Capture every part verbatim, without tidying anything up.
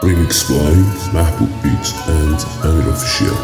Remix by Mahbub Beats and Amir Official.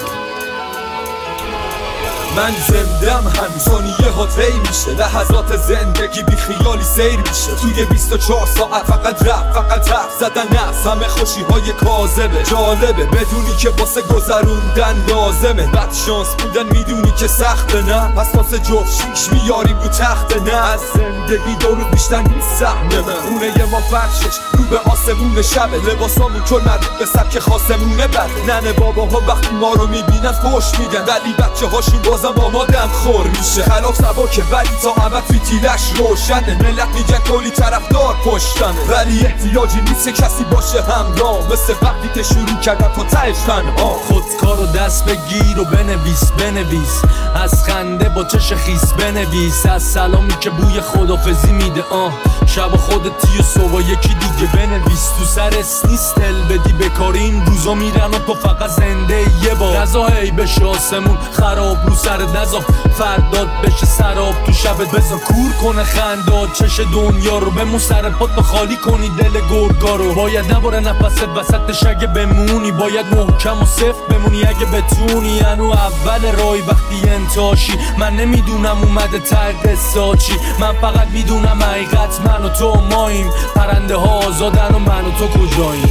من زندم هم ثانیه ها طی میشه، لحظات زندگی بی خیالی سیر میشه. توی بیست و چهار ساعت فقط رفت فقط حرف زدن نفس، همه خوشی های کاذبه. جالبه بدونی که واسه گذروندن لازمه، بد شانس بودن میدونی که سخته نه، پس واسه جفت شیش میاریم رو تخت نه. از زندگی دو روز بیشتر نیست سهمه من، خونه ما فرشش رو به آسمون شبه، لباسامون چون مربوط به سبک خاصمونه بده. ننه باباها وقتی ما رو میبینن خوش میگن، ولی بچه هاشون بازم با ما دم خور میشه. خلاف سباکه ولی تا ابد فیتیلش روشنه، ملت میگن کلی طرفدار پشتنه، ولی احتیاجی نیست کسی باشه همراه، مثل وقتی که شروع کردم تا تهش تنها. خودکارو دست بگیر و بنویس بنویس، از خنده با چش خیس بنویس، از سلامی که بوی خدافزی میده آه شب خودتی و صبح یکی دیگه بنویس. تو سر نیست دل بدی بکاری، این روزا میرن و تو فقط زنده یه بار. نزا هی بشه آسمون خراب رو سر نزا، فرداد بشه سراب تو شبت بزا، کور کنه خنداد چش دنیا رو، بمون سر پات تا خالی کنی دل گرگا رو. باید نباره نفست وسطش اگه بمونی، باید محکم و صفت بمونی اگه بتونی. انو اول رای وقتی انتاشی، من نمیدونم اومده ته قصه چی، من فقط میدونم حقیقت من و تو ماییم، پرنده ها آزادن و من و تو کجاییم.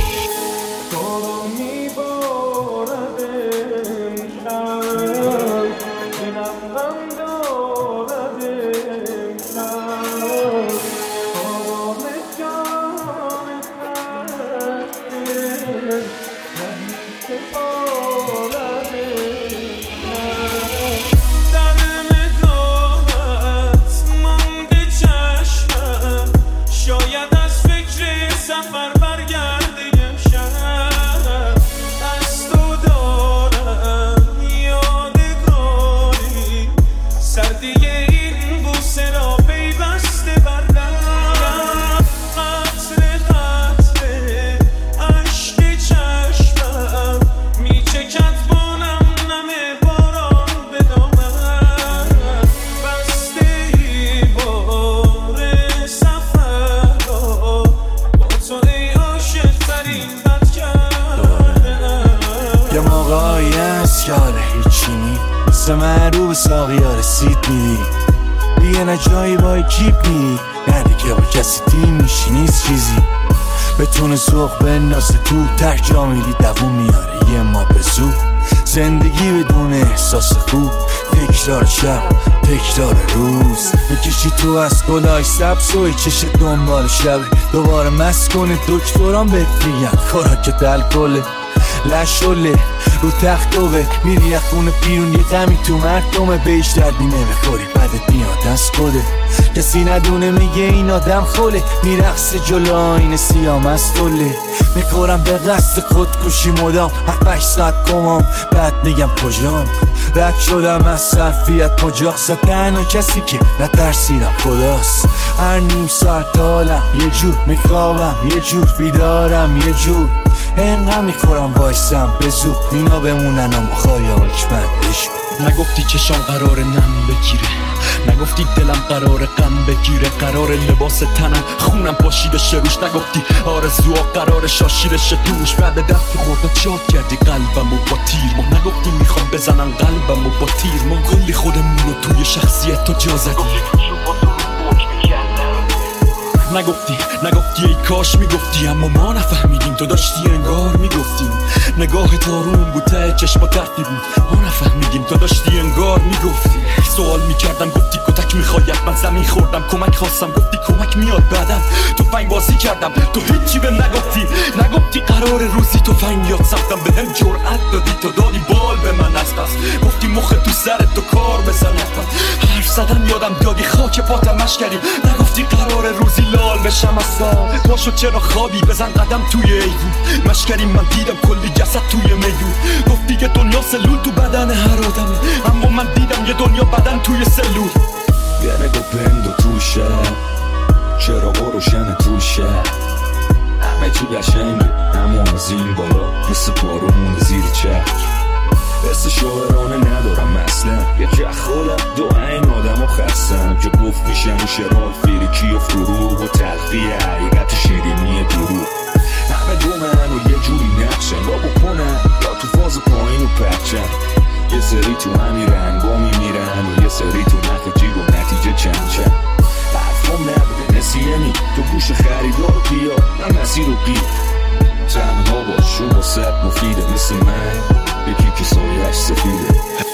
هیچینی مثل من رو به ساقیا رسید میدی، دیگه نه جایی با کیپ میدی، نه دیگه با کسی تیم میشی نیست چیزی. بتونه سوخ بندازه تو ته جا میری دوون میاره یه ما به زود. زندگی بدون احساس خوب، تکرار شب تکرار روز، میکشی تو از گلای سبز و چش دنبال شب، دوباره مست کنه دکتران بهت میگن کارا که دل کله لشوله رو تخت دوه، میری از خونه پیرون یه غمی تو مردمه، بهش دردی نمیخوری بدت میاد از کده، کسی ندونه میگه این آدم خوله، میرقصه جلو آینه سیام از طله، میخورم به قصد خودکشی مدام هفت ساعت کمام، بعد میگم کجام رد شدم از صرفیت کجاست، تنها کسی که نترسیدم خداست. هر نیم ساعت حالم یه جور، میخوابم یه جور، بیدارم یه جور، اینقدر میخورم وایسم به زود، اینا بمونن اما خایالش بندش. نگفتی چشام قرار نم بگیره، نگفتی دلم قرار غم بگیره، قرار لباس تنم خونم پاشیده شه روش، نگفتی آرزوها قرار شاشیده شه توش، بعد دست خورده شاد کردی قلبمو با تیر ما، نگفتی میخوام بزنن قلبمو با تیر ما، کلی خودمونو توی شخصیت تو جا زدی. نگفتی نگفتی ای کاش میگفتی، اما ما نفهمیدیم تو داشتی انگار میگفتیم، نگاه تارون بود ته چشما ترتی بود، ما نفهمیدیم تو داشتی انگار میگفتی. سوال میکردم گفتی کتک میخواید، من زمین خوردم کمک خواستم گفتی کمک میاد بعدم، تو فنگ بازی کردم تو هیچی بهم نگفتی، نگفتی قرار روزی تو فنگ یاد سفتم، به هم جرأت دادی تو دادی بال به من از پس، گفتی مخ تو سرت تو کار بزن حرف زدن یادم دادی خاک پاتم مشکریم، نگفتی قرار روزی لال بشم از سال، پاشو چرا خوابی بزن قدم توی ایوون، مشکریم من دیدم کلی جسد توی میدون، گفتی که دنیا سلول تو بدن هر آدمه، اما من دیدم یه دنیا بدن توی سلول. یه نگو بند و توشه، چرا روشن توشه، همه چی قشنگه اما زیر بالا مثل بارون زیر چک، حس شاعرانه ندارم اصلا، یکی از خودم دو این آدم و خستم که گفت میشن شرال فیریکی و فروغ و تلخی حقیقت شیرینی دروغ، همه همه دومن و یه جوری نقشن با بکنن یا تو فاز پایین و پرچن. یه سری تو همین رنگا میمیرن و یه سری تو نخ جیب و نتیجه چند چند. حرفام نبوده نسیمی تو گوش خریدار و بیا نه مسیر و قیر. تنها باش و واسه مفیده مثل من یکی که سایش سفیده.